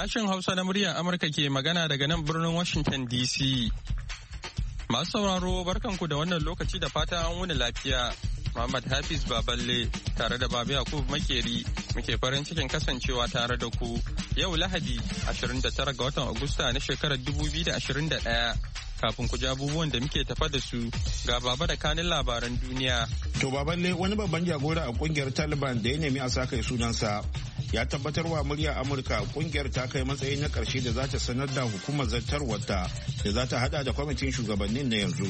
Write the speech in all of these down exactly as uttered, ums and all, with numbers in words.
Sashen Hausa na muryar Amurka ke magana daga nan birnin Washington D C. Masu sauraro barkanku da wannan lokaci da fata an wuni lafiya. Muhammad Hafiz Baballe tare da Baba Yakub Makeri muke farin cikin kasancewa tare da ku yau Lahadi ashirin da tara ga watan Agusta na shekarar dubu biyu da ashirin da ɗaya. Kafin ku ji abubuwan da muke tafa da su ga Baba da kanin labaran duniya. To Baballe, wani babban jagora a kungiyar Taliban da ya nemi a sa kai sunansa ya tabbatar wa murya Amurka kungiyar ta kai matsayi na karshe da za ta sanar da hukumar zartarwarta da za ta hada da kwamitin shugabannin na yanzu.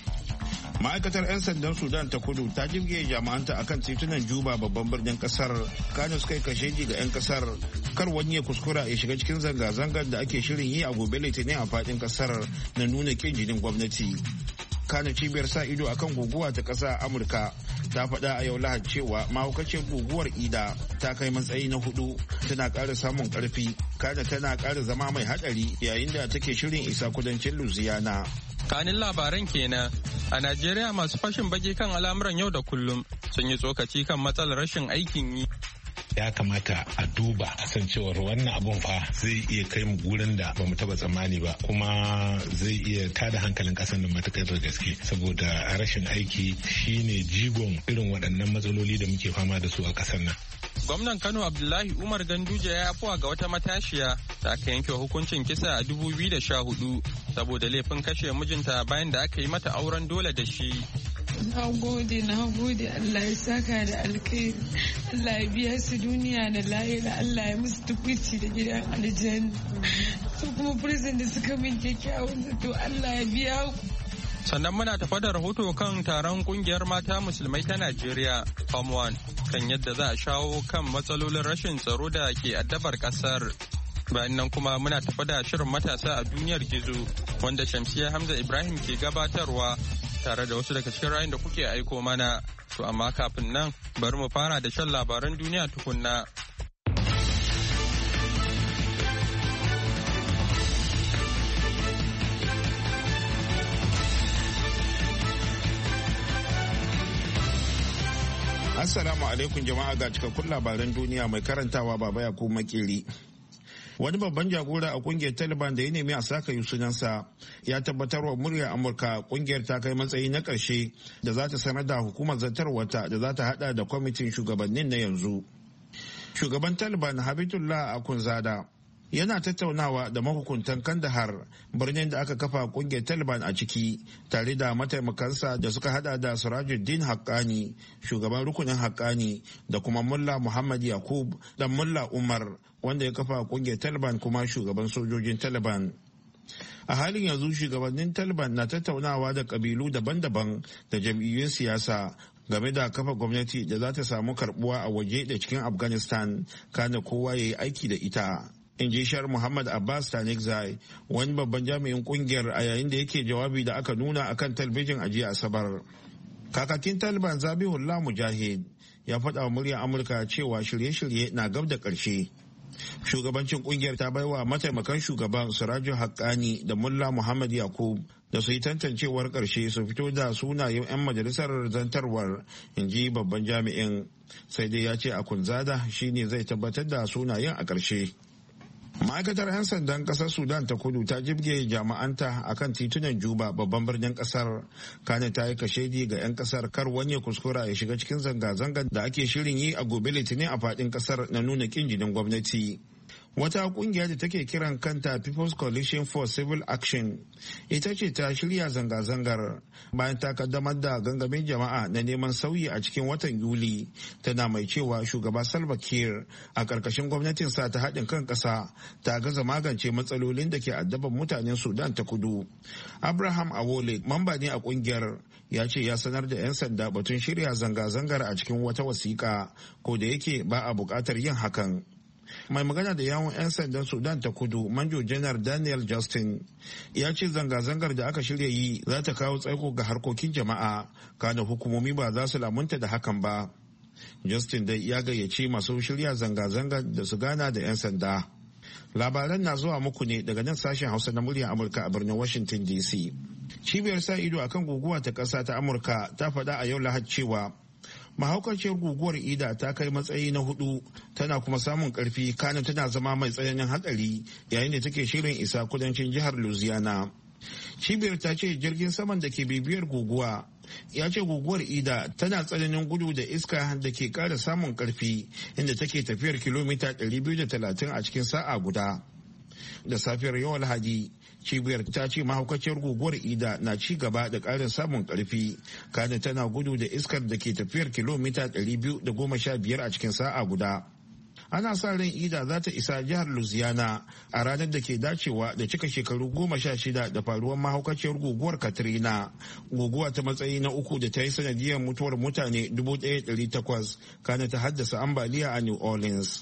Ma'aikatar 'yan sandan Sudan ta kudu ta jibge jama'anta akan titunan Juba babban birnin kasar. Kano suka yi kasheji ga 'yan kasar kar wani ya kuskura ya shiga cikin zanga-zangar da ake shirin yi a gobe Litinin a fadin kasar na nuna kin jinin gwamnati. Kano cibiyar sa ido akan guguwa ta kasa Amurka ta faɗa a yau Lahadi cewa mahaukacin guguwar Ida ta kai matsayi na hudu, tana ƙara samun ƙarfi, kada tana ƙara zama mai haɗari yayin da take shirin isa kudancin Louisiana. Kanin labaran kenan. A Najeriya masu fashin baki kan al'amuran yau da kullum sun yi tsokaci kan matsalar rashin aikin yi. Ya kamata a duba a san cewar wannan abun fa zai iya kai mu gurin da bamu taba tsammani ba, kuma zai iya tada hankalin kasan da matukar da gaske, saboda rashin aiki shine jigon irin waɗannan matsaloli da muke fama da su a kasar nan. Gwamnan Kano Abdullahi Umar Ganduje ya afuwa ga wata matashiya da aka yanke hukuncin kisa a dubu biyu da sha hudu saboda laifin kashe mijinta bayan da aka yi mata auren dole da shi. Na gode, na gode, Allah ya saka da alkhairi, Allah ya biya su duniya da lahira, Allah ya musu tukwici da gidan aljanna. Su kuma prison da suka min kyakkyawan zato, Allah ya biya ku. Sannan muna tafa da rahoto kan taron kungiyar mata musulmai ta Najeriya, Form one, kan yadda za a shawo kan matsalolin rashin tsaro da ke addabar kasar. Bayan nan kuma muna tafa da shirin matasa a duniyar gizo, wanda Shamsiyya Hamza Ibrahim ke gabatarwa tare da wasu daga cikin rayun da kuke aiko mana. To amma kafin nan bari mu fara da shan labaran duniya tukunna. Assalamu alaikum jama'a, ga cikakkun labaran duniya mai karantawa Baba Yakub Makeri. Wani babban jagora a kungiyar Taliban da ya nemi a saka yi sunansa ya tabbatar wa muryar Amurka kungiyar ta kai matsayi na ƙarshe da za ta sanar da hukumar zartarwata da za ta hada da kwamitin shugabannin na yanzu. Shugaban Taliban Habibullah Akhundzada yana tattaunawa da mahukuntan Kandahar, birnin da aka kafa kungiyar Taliban a ciki, tare da mataimakansa da suka hada da Sirajuddin Haqqani, shugaban rukunin Haqqani, da kuma Mullah Muhammad Yaqub dan Mullah Umar, wanda ya kafa kungiyar Taliban kuma shugaban sojojin Taliban. A halin yanzu shugabannin Taliban na tattaunawa da kabilu daban-daban da jam'iyyun siyasa game da kafa gwamnati da za ta samu karbuwa a waje da cikin Afghanistan, kana kowa ya yi aiki da ita. In ji Shar Muhammad Abbas Tanikzai, wani babban jami'in kungiyar, a yayin da yake jawabi da aka nuna akan talbijin a jiya Asabar. Kakakin Taliban Zabihullah Mujahid ya faɗa wa muryar Amurka cewa shirye-shirye na gab da ƙarshe. Shugabancin kungiyar ta baiwa mataimakan shugaban Siraju Haqqani da Mullah Muhammad Yaqub da su yi tantancewar ƙarshe su fito da sunayen 'yan majalisar zantarwar, in ji babban jami'in. Sai dai ya ce Akhundzada shine zai tabbatar da sunayen a ƙarshe. Ma'aikatar 'yan sandan kasar Sudan ta kudu ta jibge jama'anta a kan titunan Juba babban birnin kasar. Kane ta yi kashedi ga 'yan kasar kar wani ya kuskura ya shiga cikin zanga-zangar da ake shirin yi a gobe Litinin a fadin kasar na nuna kin jinin gwamnati. Wata kungiya da take kiran kanta People's Coalition for Civil Action ita ce ta shirya zanga-zangar bayan ta kaddamar da gangamin jama'a na neman sauyi a cikin watan Yuli, tana mai cewa shugaba Salva Kiir a ƙarƙashin gwamnatinsa ta haɗin kan ƙasa ta gaza magance matsalolin da ke addaban mutanen Sudan ta kudu. Abraham Awole, mamba ne a kungiyar, ya ce ya sanar da 'yan sanda batun shirya zanga-zangar a cikin wata wasiƙa, ko da yake ba a buƙatar yin hakan. Mai magana da yawon 'yan sandan Sudan ta kudu, Manjo Janar Daniel Justin, ya ce zanga-zangar da aka shirya yi za ta kawo tsaiko ga harkokin jama'a, kana hukumomi ba za su lamunta da hakan ba. Justin dai ya gayyaci masu shirya zanga-zangar da su gana da 'yan sanda. Labaran na zuwa muku ne daga nan sashen Hausa na muryar Amurka a birnin Washington D C. Cibiyar sa ido akan guguwa ta ƙasa ta Amurka ta faɗa a yau Lahadi cewa mahaukaciyar guguwar ida ta kai matsayi na hudu tana kuma samun karfi kana tana zama mai tsananin hatsari yayin da take shirin isa kudancin jihar Louisiana. Cibiyar ta ce jirgin saman da ke bibiyar guguwa ya ce guguwar ida tana tsananin gudu da iska da ke kara samun karfi inda take tafiyar kilomita ɗari biyu da talatin a cikin sa'a guda. Da safiyar yau Alhaji, cibiyar ta ce mahaukaciyar guguwar ida na ci gaba da ƙarin samun ƙarfi kana tana gudu da iskar da ke tafiyar kilomita ɗari biyu da goma sha biyar a cikin sa'a guda. Ana sa ran ida za ta isa jihar Louisiana a ranar da ke dacewa da cika shekaru goma sha shida da faruwar mahaukaciyar guguwar Katrina, guguwa ta matsayi na uku da ta yi sanadiyar mutuwar mutane dubu ɗaya ɗari takwas kana ta haddasa ambaliya a New Orleans.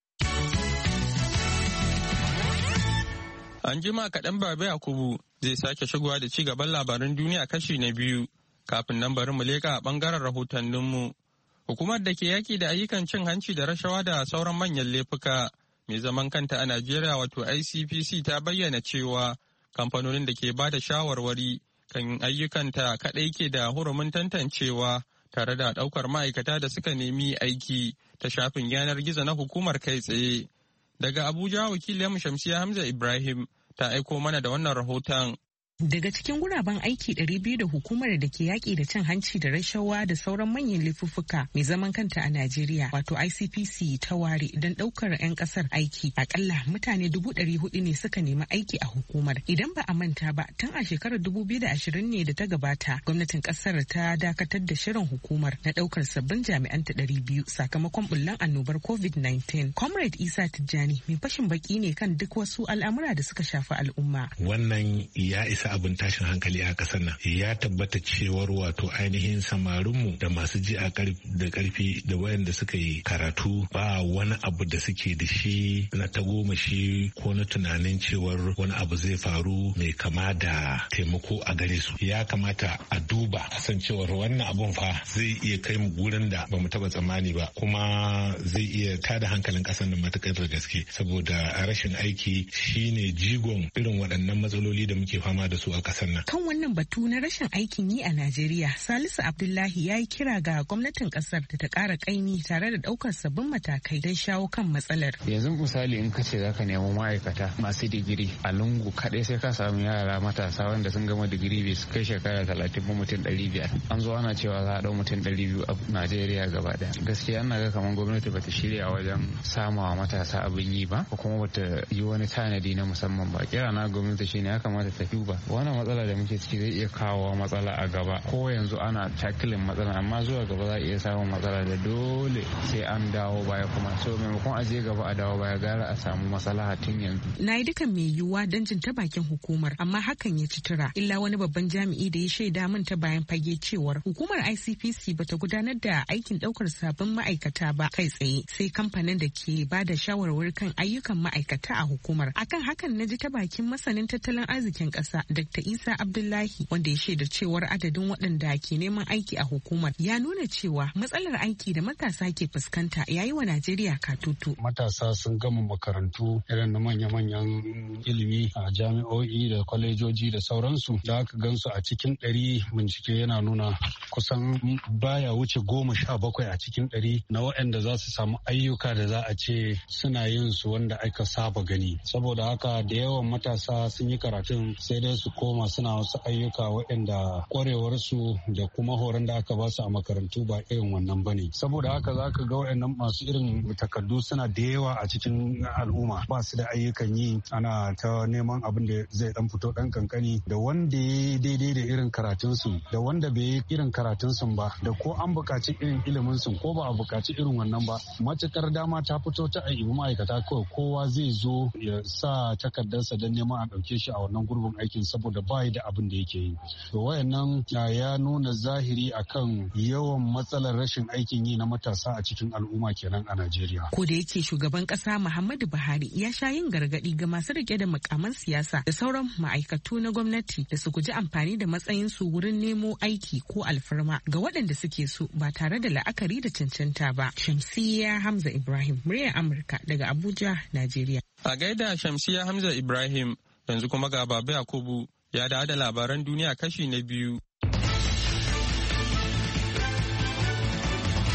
An jima kaɗan Baba Yakubu zai sake shigowa da ci gaban labaran duniya kashi na biyu, kafin nan bari mu leƙa a ɓangaren rahotanninmu. Hukumar da ke yaƙi da ayyukan cin hanci da rashawa da sauran manyan laifuka mai zaman kanta a Najeriya wato I C P C ta bayyana cewa kamfanonin da ke ba da shawarwari kan ayyukanta kaɗai ke da hurumin tantancewa tare da ɗaukar ma'aikata da suka nemi aiki ta shafin yanar gizo na hukumar kai tsaye. Daga Abuja wakiliyar Shamsiya Hamza Ibrahim ta aiko mana da wannan rahoton. Daga cikin guraben aiki ɗari biyu da hukumar da ke yaƙi da cin hanci da rashawa da sauran manyan laifuffuka mai zaman kanta a Najeriya wato I C P C ta ware don ɗaukar 'yan ƙasar aiki. Akalla mutane dubu ɗari hudu ne suka nemi aiki a hukumar. Idan ba a manta ba tun a shekarar dubu biyu da ashirin ne da ta gabata gwamnatin ƙasar ta dakatar da shirin hukumar na ɗaukar sabbin jami'an ta ɗari biyu sakamakon bullan annobar covid nineteen. Comrade Isa Tijjani mai fashin baki ne kan duk wasu al'amura da suka shafi al'umma. Wannan ya isa abin tashin hankali a kasar nan. Ya tabbata cewar wato ainihin samarinmu da masu ji a da karfi da wayanda suka yi karatu ba wani abu da suke da shi na tagomashi ko na tunanin cewar wani abu zai faru mai kama da taimako a gare su. Ya kamata a duba a san cewar wannan abun fa zai iya kai mu gurin da bamu taba tsammani ba kuma zai iya tada hankalin kasar nan matukar da gaske saboda rashin aiki shine jigon irin waɗannan matsaloli da muke fama da su a kasar nan. Kan wannan batu na rashin aikin yi a Najeriya, Salisu Abdullahi ya yi kira ga gwamnatin kasar da ta ƙara ƙaimi tare da ɗaukar sabbin matakai don shawo kan matsalar. Yanzu misali in ka ce za ka nemi ma'aikata masu digiri a lungu kaɗai sai ka samu yara matasa wanda sun gama digiri bai su kai shekara talatin ba mutum ɗari biyar. An zo ana cewa za a ɗau mutum ɗari biyu a Najeriya gaba ɗaya. Gaskiya ana ga kamar gwamnati bata shirya wajen samawa matasa abin yi ba ko kuma bata yi wani tanadi na musamman ba. Kira na gwamnati shine ya kamata ta duba wannan matsala da muke ciki zai iya kawo matsala a gaba ko yanzu ana takilin matsala amma zuwa gaba za a iya samun matsala da dole sai an dawo baya kuma so maimakon a je gaba a dawo baya gara a samu matsala tun yanzu. Na yi dukan mai yiwuwa don jin ta bakin hukumar amma hakan ya ci tura illa wani babban jami'i da ya shaida min ta bayan fage cewar hukumar I C P C bata gudanar da aikin daukar sabbin ma'aikata ba kai tsaye sai kamfanin da ke ba da shawarwari kan ayyukan ma'aikata a hukumar. Akan hakan na ji ta bakin masanin tattalin arzikin ƙasa Doctor Isa Abdullahi wanda ya shaida cewar adadin waɗanda ke neman aiki a hukumar ya nuna cewa matsalar aiki da matasa ke fuskanta yayi wa Najeriya katutu. Matasa sun gama makarantu irin na manya-manyan ilimi a jami'o'i da kwalejoji da sauransu da aka gansu a cikin ɗari bincike yana nuna kusan baya wuce goma sha bakwai a cikin ɗari na waɗanda za su samu ayyuka da za a ce suna yin su wanda aka saba gani. Saboda haka da yawan matasa sun yi karatun sai dai su koma suna wasu ayyuka waɗanda kwarewarsu da kuma horon da aka ba su a makarantu ba irin wannan ba ne. Saboda haka za ka ga waɗannan masu irin takardu suna da yawa a cikin al'umma ba su da ayyukan yi ana ta neman abin da zai dan fito dan kankani da wanda ya daidai da irin karatunsu da wanda bai yi irin karatunsu ba da ko an buƙaci irin iliminsu ko ba a buƙaci irin wannan ba matukar dama ta fito ta aibi ma'aikata kawai kowa zai zo ya sa takardarsa don neman a ɗauke shi a wannan gurbin aikin saboda ba da abin da yake yi. To wayannan ya nuna zahiri akan yawan matsalar rashin aikin yi na matasa a cikin al'umma kenan a Najeriya. Ko da yake shugaban kasa Muhammadu Buhari ya sha yin gargadi ga masu rike da mukaman siyasa da sauran ma'aikatu na gwamnati da su guji amfani da matsayin su wurin nemo aiki ko alfarma ga waɗanda suke so ba tare da la'akari da cancanta ba. Shamsiyya Hamza Ibrahim, muryar Amurka daga Abuja, Najeriya. A gaida Shamsiyya Hamza Ibrahim, yanzu kuma ga Baba Yakubu ya dawo da labaran duniya kashi na biyu.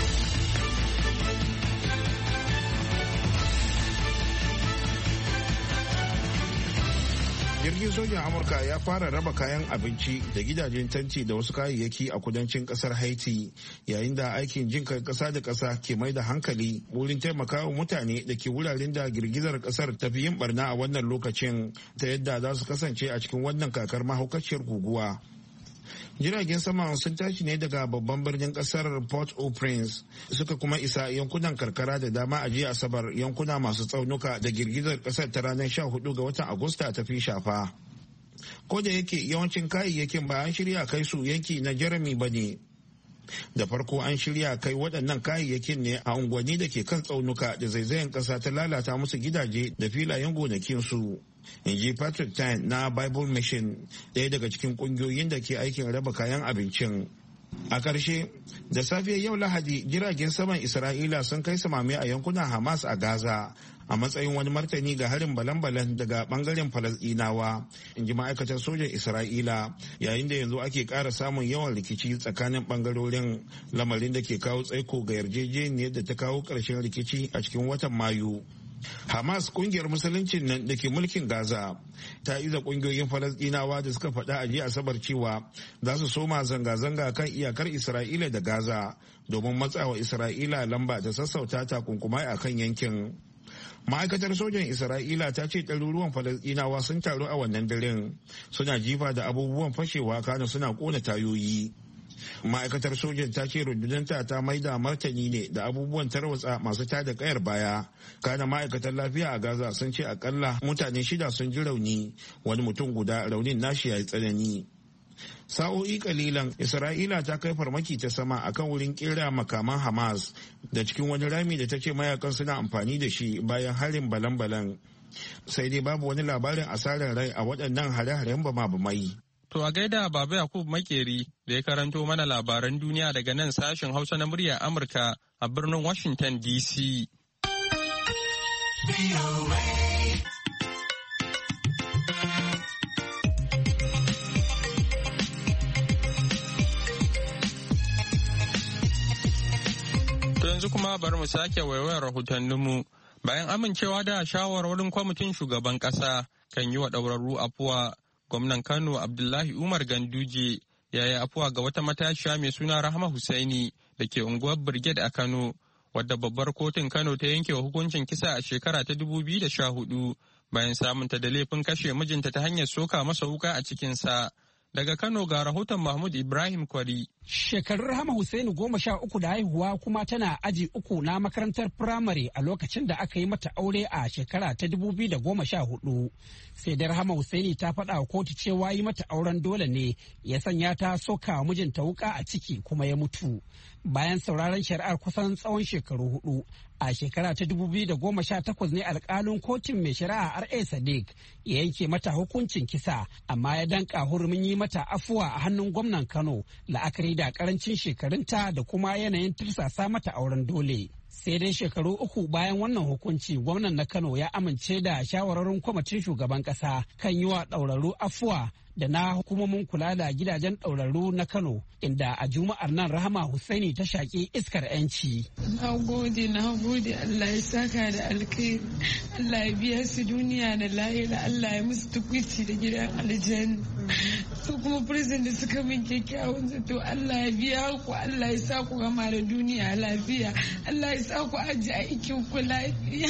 Jirgin sojan Amurka ya fara raba kayan abinci da gidajen tanti da wasu kayayyaki a kudancin kasar Haiti yayin da aikin jin kai kasa da kasa ke mai da hankali wurin taimakawa mutane da ke wuraren da girgizar kasar ta fi yin barna a wannan lokacin ta yadda za su kasance a cikin wannan kakar mahaukaciyar guguwa. Jiragen sama sun tashi ne daga babban birnin kasar Port-au-Prince suka kuma isa yankunan karkara da dama a jiya Asabar, yankuna masu tsaunuka da girgizar kasar ta ranar sha hudu ga watan Agusta ta fi shafa. Ko da yake yawancin kayayyakin ba an shirya kai su yanki na Jeremy ba ne. Da farko an shirya kai waɗannan kayayyakin ne a unguwanni da ke kan tsaunuka da zaizayen ƙasa ta lalata musu gidaje da filayen gonakinsu. In ji Patrick Tyne na Bible Mission, ɗaya daga cikin ƙungiyoyin da ke aikin raba kayan abincin. A ƙarshe, da safiyar yau Lahadi, jiragen saman Isra'ila sun kai samame a yankunan Hamas a Gaza a matsayin wani martani ga harin balan-balan daga bangaren Falasɗinawa, in ji ma'aikatar sojan Isra'ila, yayin da yanzu ake ƙara samun yawan rikici tsakanin bangarorin, lamarin da ke kawo tsaiko ga yarjejeniyar da ta kawo ƙarshen rikici a cikin watan Mayu. Hamas, kungiyar musuluncin nan da ke mulkin Gaza, ta iza kungiyoyin Falasɗinawa da suka faɗa a jiya Asabar cewa za su soma zanga-zanga kan iyakar Isra'ila da Gaza domin matsawa Isra'ila lamba da sassauta takunkumai a kan yankin. Ma'aikatar sojan Isra'ila ta ce ɗaruruwan Falasɗinawa sun taru a wannan daren, suna jifa da abubuwan fashewa kana suna ƙona tayoyi. Ma'aikatar sojan ta ce rundunanta ta maida martani ne da abubuwan tarwatsa masu tada kayar baya. Kana ma'aikatar lafiya a Gaza sun ce akalla mutane shida sun ji rauni, wani mutum guda raunin nashi ya yi tsanani. Sa'o'i kalilan Isra'ila ta kai farmaki ta sama akan wurin kera makaman Hamas da cikin wani rami da ta ce mayakan suna amfani da shi bayan harin balan-balan. Sai dai babu wani labarin asarar rai a waɗannan hare-haren bama-bamai. To a gaida Baba Yakub Makeri da ya karanto mana labaran duniya daga nan sashen Hausa na muryar Amurka a birnin Washington D C. To yanzu kuma bari mu sake waiwayar rahotanninmu. Bayan amincewa da shawarwarin kwamitin shugaban ƙasa kan yi wa ɗaurarru afuwa, gwamnan Kano Abdullahi Umar Ganduje ya yi afuwa ga wata matashiya mai suna Rahama Hussaini da ke unguwar Brigade a Kano, wadda babbar kotun Kano ta yanke wa hukuncin kisa a shekara ta dubu biyu da sha hudu bayan samunta da laifin kashe mijinta ta hanyar soka masa wuka a cikinsa. Daga Kano ga rahoton Mahmud Ibrahim Kwari. Shekarun Rahama Hussaini goma sha uku da haihuwa kuma tana aji uku na makarantar firamare a lokacin da aka yi mata aure a shekara ta dubu biyu da goma sha hudu. Sai da Rahama Hussaini ta faɗa wa kotu cewa yi mata auren dole ne ya sanya ta soka mijinta wuka a ciki kuma ya mutu. Bayan sauraron shari'ar kusan tsawon shekaru hudu, a shekara ta dubu biyu da goma sha takwas ne alkalin kotun mai shari'a R A Sadiq ya yanke mata hukuncin kisa, amma ya danka hurumin yi mata afuwa a hannun gwamnan Kano la'akari da karancin shekarunta da kuma yanayin tursasa mata auren dole. Sai dai shekaru uku bayan wannan hukunci, gwamnan na Kano ya amince da shawararin kwamitin shugaban kasa kan yi wa ɗaurarru afuwa da na hukumomin kula da gidajen ɗaurarru na Kano, inda a Juma'ar nan Rahama Hussaini ta shaƙi iskar 'yanci. Na gode, na gode, Allah ya saka da alkhairi, Allah ya biya su duniya da lahira, Allah ya musu tukwici da gidan aljanna. Su kuma prison da suka min kyakkyawan zato, Allah ya biya ku, Allah ya sa ku gama da duniya lafiya, Allah ya sa ku aji aikin ku lafiya.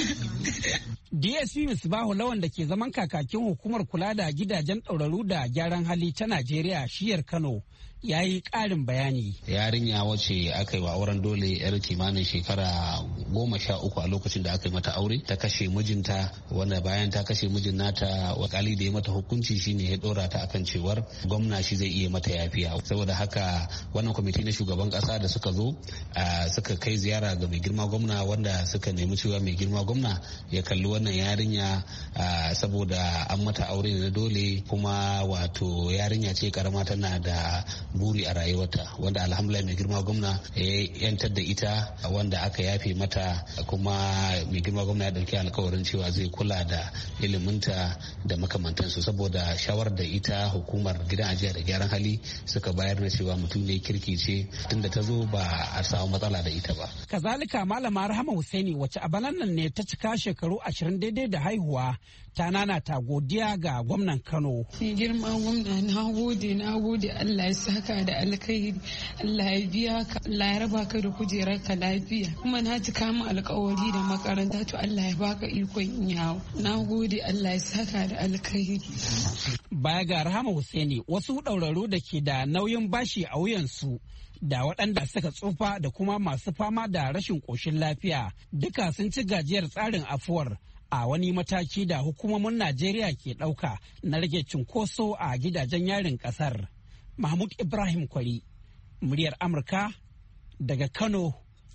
D S P Misbahu Lawan da ke zaman kakakin hukumar kula da gidajen ɗauraru da gyaran hali ta Najeriya shiyar Kano ya yi ƙarin bayani. Yarinya wacce aka yi wa auren dole yar kimanin shekara goma sha uku a lokacin da aka yi mata aure ta kashe mijinta, wanda bayan ta kashe mijin nata wakali da ya mata hukunci shine ya dora ta akan cewar gwamna shi zai iya mata yafiya. Saboda haka wannan kwamiti na shugaban kasa da suka zo suka kai ziyara ga mai girma gwamna, wanda suka nemi cewa mai girma gwamna ya kalli wannan yarinya saboda an mata aure na dole, kuma wato yarinya ce karama tana da buri a rayuwarta, wanda alhamdulillah mai girma gwamna ya yantar da ita, wanda aka yafe mata, kuma mai girma gwamna ya dauki alkawarin cewa zai kula da iliminta da makamantansu, saboda shawar da ita hukumar gidan ajiya da gyaran hali suka bayar da cewa mutum ne kirki ce, tunda ta zo ba a samu matsala da ita ba. Kazalika malama Rahama Hussaini wacce a banan nan ne ta cika shekaru ashirin daidai da haihuwa, ta nanata godiya ga gwamnan Kano. Mai girma gwamna na gode na gode Allah ya saka da alkhairi, Allah ya biya ka, Allah ya raba ka da kujerar ka lafiya. Kuma na cika mu alkawari da makaranta to Allah ya baka ikon yawo. Na gode Allah ya saka da alkhairi. Baya ga Rahama Hussaini wasu ɗauraru da ke da nauyin bashi a wuyansu da waɗanda suka tsufa da kuma masu fama da rashin ƙoshin lafiya duka sun ci gajiyar tsarin afuwar a wani mataki da hukumomin Najeriya ke ɗauka na rage cunkoso a gidajen yarin ƙasar. Mahmud Ibrahim Kwari, muryar Amurka daga Kano,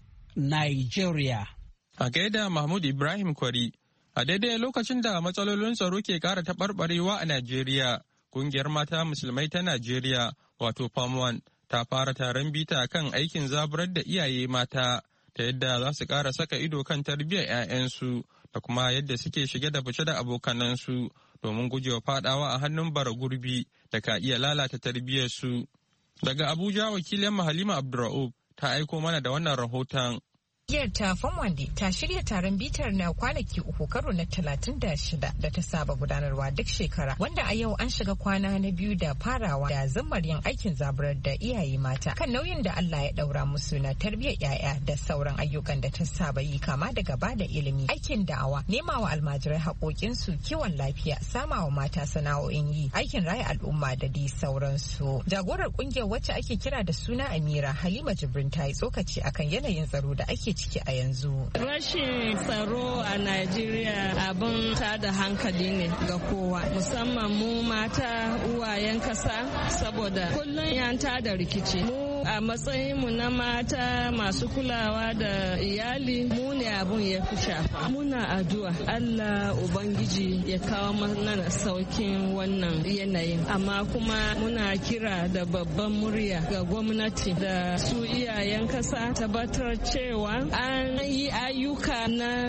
Nigeria. A gaida Mahmud Ibrahim Kwari, a daidai lokacin da matsalolin tsaro ke ƙara taɓarɓarewa a Najeriya, ƙungiyar mata musulmai ta Najeriya wato Form one ta fara taron bita kan aikin zaburar da iyaye mata ta yadda za su ƙara saka ido kan tarbiyyar 'ya'yansu da kuma yadda suke shige da fice da abokanansu domin gujewa fadawa a hannun bara gurbi da ka iya lalata tarbiyyarsu. Daga Abuja wakilin Halima Abdurra'ub ta aiko mana da wannan rahoton. Kungiyar ta Famwande ta shirya taron bitar na kwanaki uku karo na talatin da shida da ta saba gudanarwa duk shekara, wanda a yau an shiga kwana na biyu da farawa da zammar yin aikin zaburar da iyaye mata kan nauyin da Allah ya daura musu na tarbiyyar yaya da sauran ayyukan da ta saba yi, kama daga bada ilimi, aikin da'awa, nemawa almajirai haƙoƙinsu, kiwon lafiya, samawa mata sana'o'in yi, aikin raya al'umma da dai sauransu. Jagorar kungiyar wacce ake kira da suna Amira, Halima Jibrin, ta yi tsokaci akan yanayin tsaro da ake ciki a yanzu. Rashin tsaro a Najeriya abin tada hankali ne ga kowa, musamman mu mata uwayen kasa, saboda kullum yan tada rikici. Mu a matsayinmu na mata masu kulawa da iyali, mu ne abun ya fi shafa. Muna addu'a Allah Ubangiji ya kawo mana saukin wannan yanayin, amma kuma muna kira da babban murya ga gwamnati da su iyayen kasa tabbatar cewa an yi ayyuka na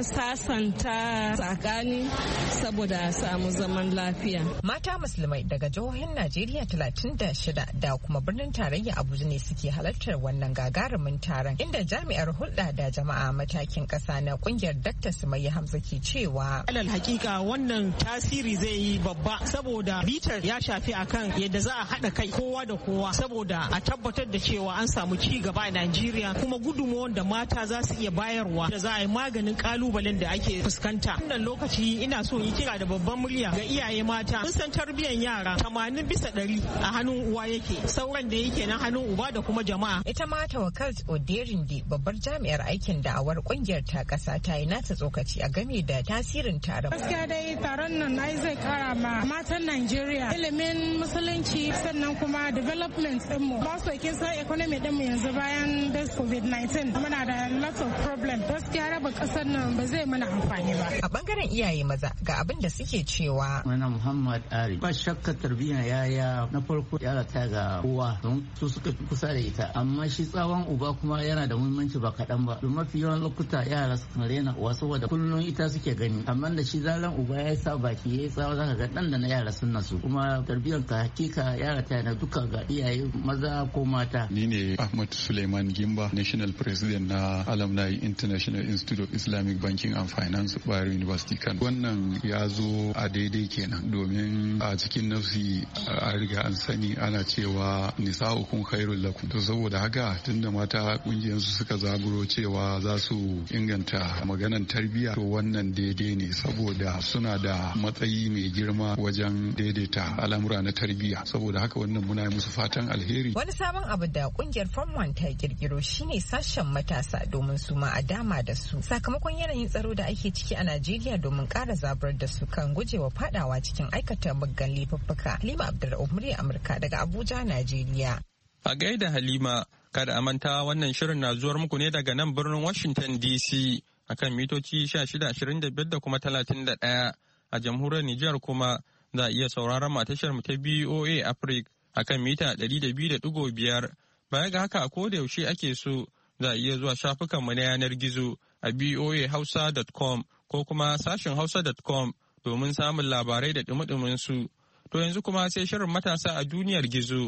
sasanta tsakani saboda a samu zaman lafiya. Mata musulmai daga jihohin Najeriya talatin da shida da kuma birnin tarayya Abuja ne suke halartar wannan gagarumin taron, inda jami'ar hulɗa da jama'a matakin ƙasa na ƙungiyar Dakta Sumayya Hamza ke cewa alal hakika wannan tasiri zai yi babba, saboda bitar ya shafi akan yadda za a haɗa kai kowa da kowa saboda a tabbatar da cewa an samu ci gaba a Najeriya, kuma gudunmuwan da mata za su iya bayarwa da za a yi maganin kalubalen da ake fuskanta. Wannan lokaci ina so yi kira da babban murya ga iyaye mata. Mun san tarbiyyar yara tamanin bisa ɗari a hannun uwa yake, sauran da yake na hannun uba da kuma jama'a. Ita ma Tawakkalt Oderinde, babbar jami'ar aikin da'awar kungiyar ta kasa, ta yi nata tsokaci a game da tasirin taron. Gaskiya dai taron nan ai zai kara ma matan Najeriya ilimin musulunci, sannan kuma development din mu. Ba su kin san economy din mu yanzu bayan this covid nineteen muna da lots of problem. Gaskiya raba kasar nan ba zai mana amfani ba. A bangaren iyaye maza ga abin da suke cewa. Mana Muhammad Ari, ba shakka tarbiyyar yaya na farko yara ta ga uwa don su suka fi kusa da ita, amma shi tsawon uba kuma yana da muhimmanci ba kaɗan ba, don mafi yawan lokuta yara suka rena uwa saboda kullum ita suke gani, amma da shi zaran uba ya sa baki ya yi tsawa zaka ga dan da na yara sun nasu, kuma tarbiyyar ka hakika yara ta yana duka ga iyaye maza ko mata. Ni ne Ahmad Suleiman Gimba, National President na Alumni International Institute of Islamic Banking and Finance, Bayero University Kano. Wannan ya zo a daidai kenan, domin a cikin nafsi a riga an sani ana cewa nisa'ukum khairul lakum. To saboda haka tunda mata kungiyar su suka zaburo cewa za su inganta maganan tarbiyya, to wannan daidai ne saboda suna da matsayi mai girma wajen daidaita al'amura na tarbiyya. Saboda haka wannan muna musu fatan alheri. Wani sabon abu da kungiyar Form one ta kirkiro shine sashen matasa domin su ma a dama da su sakamakon yanayin tsaro da ake ciki a Najeriya, domin ƙara zabar da su kan gujewa fadawa cikin aikata muggan laifuffuka. Halima Abdurra'uf, murya Amurka daga Abuja, Najeriya. A gaida Halima, kada a manta wannan shirin na zuwar muku ne daga nan birnin Washington D C akan mitoci shida ashirin da biyar da kuma talatin da ɗaya. A jamhuriyar Nijar kuma za a iya sauraron matashar mu ta B O A Africa akan mita ɗari da biyu da ɗigo biyar. Baya ga haka a koda yaushe ake so za a iya zuwa shafukanmu na yanar gizo a b o a hausa dot com ko kuma sashin hausa dot com domin samun labarai da dumi su. To yanzu kuma sai shirin matasa a duniyar gizo.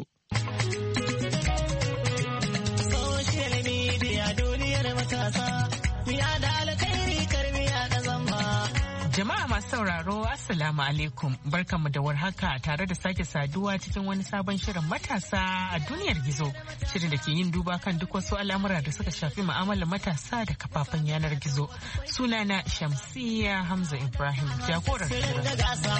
Jama'a masu sauraro Assalamu alaikum, barkanmu da warhaka tare da sake saduwa cikin wani sabon shirin matasa a duniyar gizo. Shirin da ke yin duba kan duk wasu al'amura da suka shafi mu'amalar matasa da kafafen yanar gizo. Sunana Shamsiyya Hamza Ibrahim, jagorar shirin.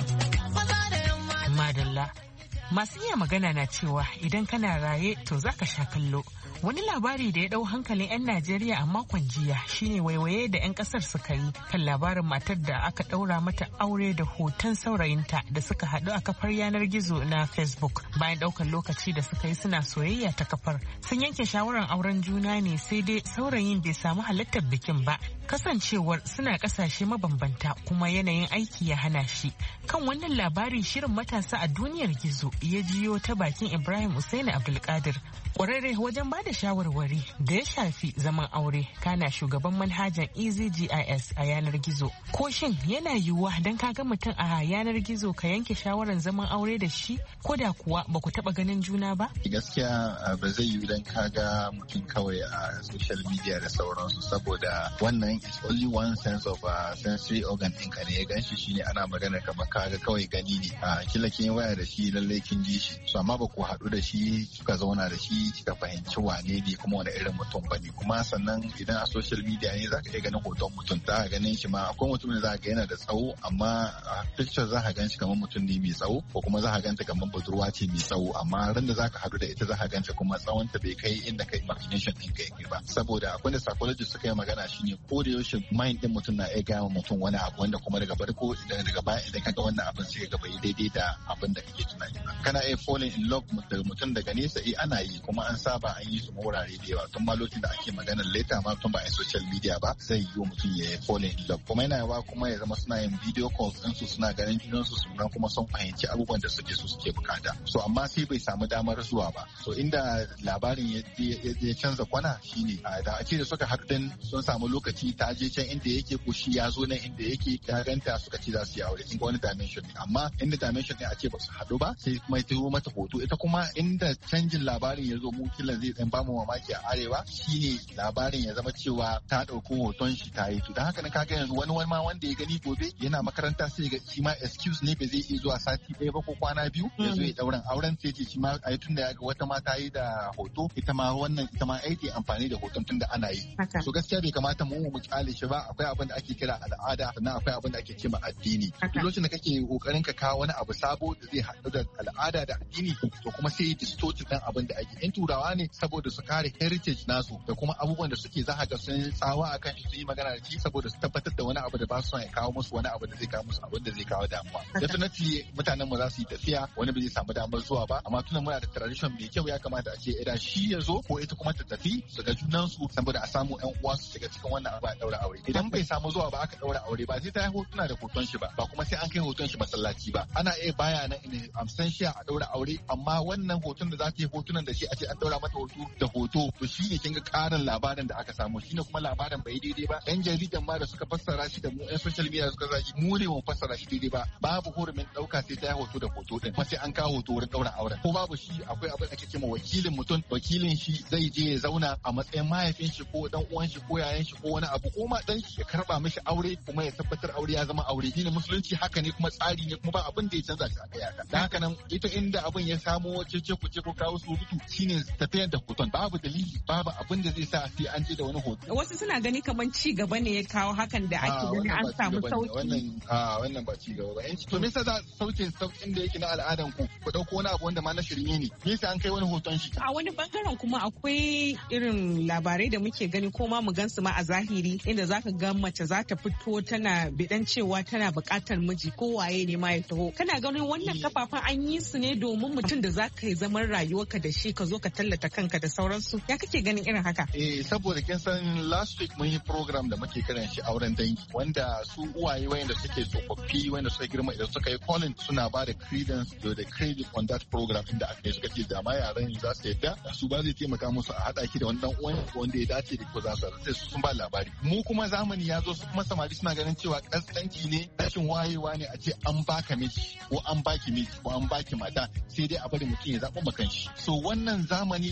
Madalla. Masu iya magana na cewa idan kana raye to zaka sha kallo. Wani labari da ya dau hankalin 'yan Najeriya a makon jiya shine waiwaye da 'yan kasar suka yi kan labarin matar da aka daura mata aure da hoton saurayinta da suka haɗu a kafar yanar gizo na Facebook. Bayan ɗaukar lokaci da suka yi suna soyayya ta kafar, sun yanke shawarar auren juna ne, sai dai saurayin bai samu halartar bikin ba, kasancewar suna ƙasashe mabambanta kuma yanayin aiki ya hana shi. Kan wannan labari shirin matasa a duniyar gizo ya jiyo ta bakin Ibrahim Usaini Abdulkadir, ƙwararre wajen ba da shawarwari da ya shafi zaman aure, kana shugaban manhajar Easy G I S a yanar gizo. Ko shin yana yiwuwa don ka ga mutum a yanar gizo ka yanke shawarar zaman aure da shi, ko da kuwa ba ku taɓa ganin juna ba? Gaskiya ba zai yiwu don ka ga mutum kawai a social media da sauransu, saboda wannan is only one sense of a sensory organ ɗinka ne ya gan shi, shine ana magana kamar ka ga kawai gani ne. A kila kin waya da shi lallai kin ji shi, so amma ba ku haɗu da shi kika zauna da shi kika fahimci wane ne kuma wani irin mutum ba ne. Kuma sannan idan a social media ne za ka iya ganin hoton mutum, za ka ganin shi ma akwai mutum da za ka ga yana da tsawo, amma a picture za ka gan shi kamar mutum ne mai tsawo, ko kuma za ka ganta kamar budurwa ce mai tsawo, amma ran da za ka haɗu da ita za ka ganta kuma tsawonta bai kai inda kai imagination ɗin ka yake ba. Saboda akwai da psychologist suka yi magana shine ko da yaushe mind ɗin mutum na iya gaya mutum wani abu wanda kuma daga farko idan daga baya idan ka ga wannan abin sai ka bai daidai da abin da kake tunani ba. Kana iya falling in love da mutum daga nesa, eh ana yi kuma an saba an yi su wurare da yawa, tun ma lokacin da ake maganar leta ma tun ba a social media ba zai yi wa mutum ya falling in love. Kuma yana yawa kuma ya zama suna yin video calls din su, suna ganin junan su, suna kuma sun fahimci abubuwan da suke so suke bukata. So amma sai bai samu damar zuwa ba. So inda labarin ya canza kwana shine da ake da suka haɗu din sun samu lokaci, ta je can inda yake ko shi ya zo nan inda yake ya ganta, suka ce za su yi aure. Kin ga wani dimension ne, amma inda dimension ne a ce ba su haɗu ba, sai kuma ya turo mata hoto. Ita kuma inda canjin labarin ya zo mu kilan zai dan bamu mamaki a arewa shine labarin ya zama cewa ta ɗauki hoton shi ta yi. To don haka na kaga yanzu wani wani ma wanda ya gani gobe yana makaranta sai ga shi ma excuse ne ba zai iya zuwa sati ɗaya ba ko kwana biyu ya zo ya ɗauran auren, sai ce shi ma a yi tunda ya ga wata ma ta yi da hoto, ita ma wannan ita ma aiki amfani da hoton tunda ana yi. So gaskiya bai kamata mu mu kyale shi ba. Akwai abin da ake kira al'ada, sannan akwai abin da ake cewa addini. Duk lokacin da kake kokarin ka kawo wani abu sabo da zai haɗu da al'ada da addini, to kuma sai ya distort ɗin abin da ake. In turawa ne saboda su kare heritage nasu da kuma abubuwan da suke za ga sun tsawa akan shi, su yi magana da shi saboda su tabbatar da wani abu da ba su son ya kawo musu wani abu da zai kawo musu abin da zai kawo damuwa. Definitely mutanen mu za su yi tafiya, wani bai zai samu damar zuwa ba, amma tunan muna da tradition mai kyau, ya kamata a ce idan shi ya zo ko ita kuma ta tafi su ga junan su saboda a samu ƴan uwa su shiga cikin wannan abu a daura aure. Idan bai samu zuwa ba aka daura aure ba sai ta yi hotuna da hoton shi ba, ba kuma sai an kai hoton shi masallaci ba. Ana iya baya nan in absentia a daura aure, amma wannan hoton da za ta yi hotunan da shi a ce an daura mata hoto da hoto, to shi ne kinga karin labarin da aka samu, shine kuma labarin bai daidai ba. Yan jaridan ma da suka fassara shi da mu yan social media suka zaki mu ne mu fassara shi daidai ba. Babu hurumin dauka sai ta yi hoto da hoto din, kuma sai an kawo hoto wurin daura auren. Ko babu shi akwai abin da ake cewa wakilin mutum, wakilin shi zai je ya zauna a matsayin mahaifin shi ko dan uwan shi ko yayan shi ko wani abu, ko ma dan shi ya karba mishi aure kuma ya tabbatar aure ya zama aure. Shine musulunci haka ne kuma tsari ne kuma ba abin da ya canza shi aka yaka. Dan haka nan ita inda abin ya samo cece ku ce ko kawo surutu shine tafiyar da hoton. Babu dalili, babu abin da zai sa sai an je da wani hoto. Wasu suna gani kamar ci gaba ne ya kawo hakan da ake gani an samu sauki. Wannan a wannan ba ci gaba ba. Yanci to me yasa za sauke saukin da yake na al'adan ku ku dauko wani abu wanda ma na shirme ne. Me yasa an kai wani hoton shi? A wani bangaren kuma akwai irin labarai da muke gani ko ma mu gansu ma a zahiri, inda zaka ga mace za ta fito tana bidan cewa tana bukatar miji ko waye ne ma ya taho. Kana ganin wannan kafafen an yi su ne domin mutum da zaka yi zaman rayuwarka da shi ka zo ka tallata kanka da sauransu. Ya kake ganin irin haka? Eh saboda kin san last week mun yi program da muke kiran shi auren dangi, wanda su uwaye wayanda suke tsofaffi wanda suka girma idan suka yi calling suna ba da credence da credit on that program inda aka yi suka ce da ma yaran za su yadda su ba zai taimaka musu a haɗa ki da wani dan uwan wanda ya dace da ko za su sai su sun ba labari. Mu kuma zamani ya zo su kuma samari suna ganin cewa kaskanci ne, rashin wayewa ne a ce an baka miji ko an baki miji ko an baki mata, sai dai a bari mutum ya zaɓa makan shi. So wannan zamani din sai muka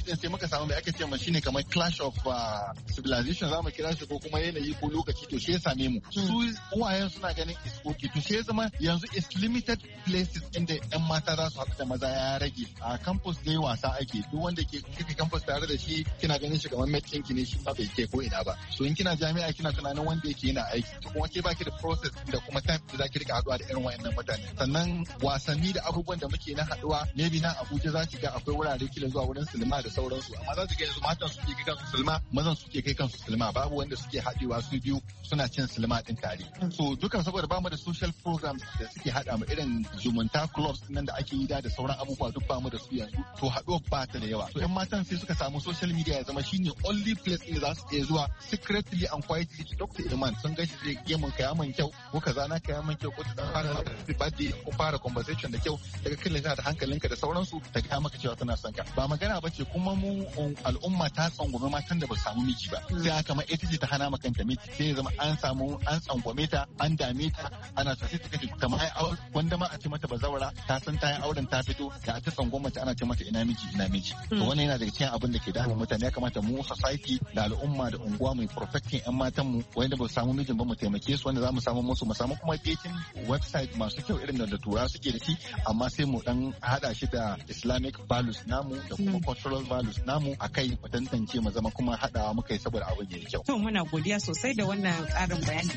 aka samu mai ake ce ma shine kamar clash of uh, civilization zamu kira shi ko kuma yanayi ko lokaci to shi ya same mu su uwayen suna ganin is okay to shi ya zama yanzu is limited places inda yan mata za su haɗu da maza ya rage a campus dai wasa ake duk wanda ke kike campus tare da shi kina ganin shi kamar mate ɗinki ne shi ba bai ke ko ina ba so in kina jami'a kina tunanin wanda yake yana aiki to kuma ke baki da process da kuma time da za ki rika haɗuwa da irin wayannan mutane sannan wasanni da abubuwan da muke na haɗuwa maybe na Abuja za ki ga akwai wurare kila zuwa wurin silma da sauransu amma za ki ga yanzu matan suke kai kansu silma mazan suke kai kansu silma babu wanda suke haɗewa su biyu suna cin silma din tare so dukan saboda bamu da social programs da suke haɗa mu irin zumunta clubs nan da ake yi da sauran abubuwa duk bamu da su yanzu to haɗuwa ba ta da yawa so yan matan sai suka samu social media ya zama shine only place ne za su iya zuwa secretly and quietly to talk to Iman sun gashi zai gemun kaya man kyau ko kaza na kaya man kyau ko ta fara happy birthday ko fara conversation da kyau daga kalle ta da hankalinka da sauransu ta ga maka cewa tana son ka ba magana bace kuma mu al'umma ta tsangwame matan da ba samu miji ba sai haka ma ita ce ta hana maka ta miji sai ya zama an samu an tsangwame ta an dame ta ana ta sai ta kace ta mai wanda ma a ce mata bazawara ta san ta yi auren ta fito da ta tsangwama ta ana ce mata ina miji ina miji to wannan yana daga cikin abin da ke damun mutane ya kamata mu society da al'umma da unguwa mai protecting yan matan mu wanda ba su samu mijin ba mu taimake su wanda za mu samu musu mu samu kuma dating website masu kyau irin da tura suke da shi amma sai mu dan hada shi da Islamic values namu da kuma cultural values namu akai mu tantance mu zama kuma hadawa muka yi saboda abin yayi kyau. To muna godiya sosai da wannan tsarin bayani.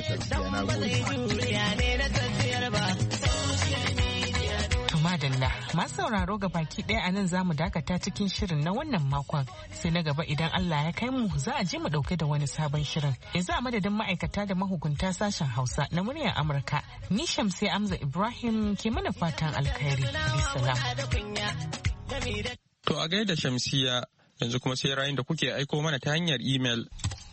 Madalla masu sauraro ga baki ɗaya a nan za mu dakata cikin shirin na wannan makon sai na gaba idan Allah ya kai mu za a je mu ɗauke da wani sabon shirin yanzu a madadin ma'aikata da mahukunta sashen Hausa na muryar Amurka ni Shamsi Amza Ibrahim ke mana fatan alkhairi bisalam. To a gaida Shamsiya yanzu kuma sai ra'ayin da kuke aiko mana ta hanyar email.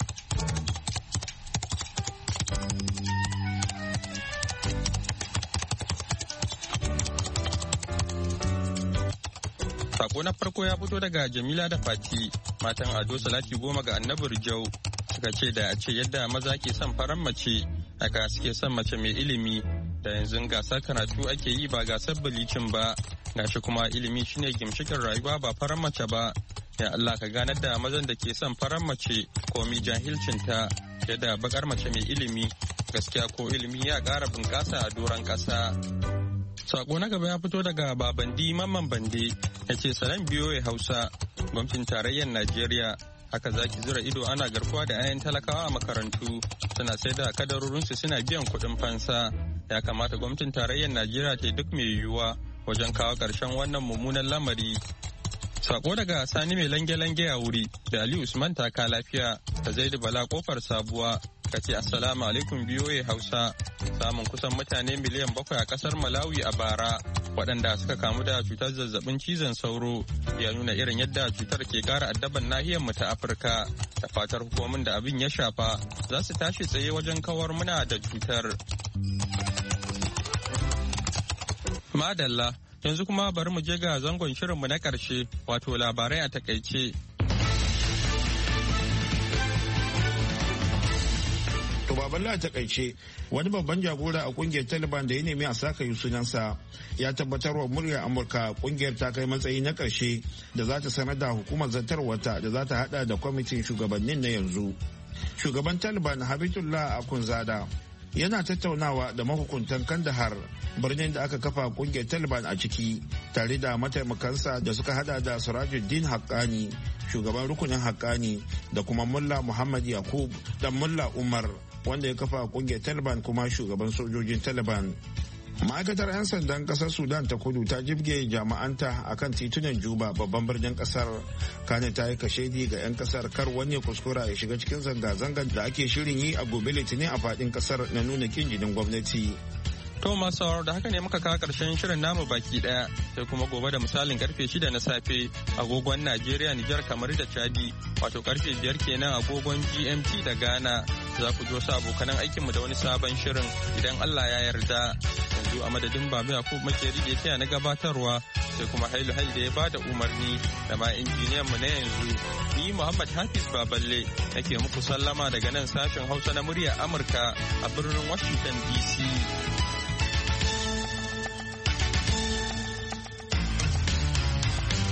Sako na farko ya fito daga Jamila da Fati, matan Ado Salati goma ga Annabi Rijau, suka ce da a ce yadda maza ke son farar mace, haka suke son mace mai ilimi, da yanzu gasar karatu ake yi ba gasar bilicin ba, gashi kuma ilimi shine gimshikin rayuwa ba farar mace ba. Ya Allah ka ganar da mazan da ke son farar mace komi jahilcinta, yadda bakar mace mai ilimi, gaskiya ko ilimi ya ƙara bunƙasa a doron ƙasa. Sako na gaba ya fito daga Babandi Mamman Bande ya ce salam biyoyi Hausa gwamnatin tarayyar Najeriya haka zaki zura ido ana garkuwa da 'ya'yan talakawa a makarantu suna sai da kadarorinsu suna biyan kuɗin fansa ya kamata gwamnatin tarayyar Najeriya ta duk mai yiwuwa wajen kawo ƙarshen wannan mummunan lamari. Sako daga Sani mai lange-lange a wuri da Ali Usman taka lafiya da Zaidu Bala kofar sabuwa ka ce assalamu alaikum biyoyi Hausa samun kusan mutane miliyan bakwai a kasar Malawi a bara waɗanda suka kamu da cutar zazzabin cizon sauro ya nuna irin yadda cutar ke ƙara addaban nahiyar mu ta Afirka da fatar hukumomin da abin ya shafa za su tashi tsaye wajen kawar muna da cutar. Madalla yanzu kuma bari mu je ga zangon shirinmu na ƙarshe wato labarai a takaice. To baballa a takaice wani babban jagora a kungiyar Taliban da ya nemi a saka yi sunansa ya tabbatar wa muryar Amurka kungiyar ta kai matsayi na karshe da za ta sanar da hukumar zartarwata da za ta hada da kwamitin shugabannin na yanzu. Shugaban Taliban Habibullah Akhundzada yana tattaunawa da mahukuntan Kandahar birnin da aka kafa kungiyar Taliban a ciki tare da mataimakansa da suka hada da Sirajuddin Haqqani shugaban rukunin Haqqani da kuma Mullah Muhammad Yaqub da Mullah Umar wanda ya kafa kungiyar Taliban kuma shugaban sojojin Taliban. Ma'aikatar 'yan sandan kasar Sudan ta kudu ta jibge jama'anta a kan titunan Juba babban birnin kasar. Kane ta yi kashedi ga 'yan kasar kar wani kuskura ya shiga cikin zanga-zangar da ake shirin yi a gobe Litinin a fadin kasar na nuna kin jinin gwamnati. To masu sauraro da haka ne muka kawo karshen shirin namu baki daya sai kuma gobe da misalin karfe shida na safe agogon Najeriya, Nijar, kamar da Chadi wato karfe biyar kenan agogon G M T da Ghana za ku ji wasu abokanan aikinmu da wani sabon shirin idan Allah ya yarda. Yanzu a madadin Babu Yakub Makeri da ya taya na gabatarwa sai kuma Hailu Hail da ya bada umarni da ma injiniyan mu na yanzu ni Muhammad Hafiz Baballe nake muku sallama daga nan sashen Hausa na muryar Amurka a birnin Washington D C.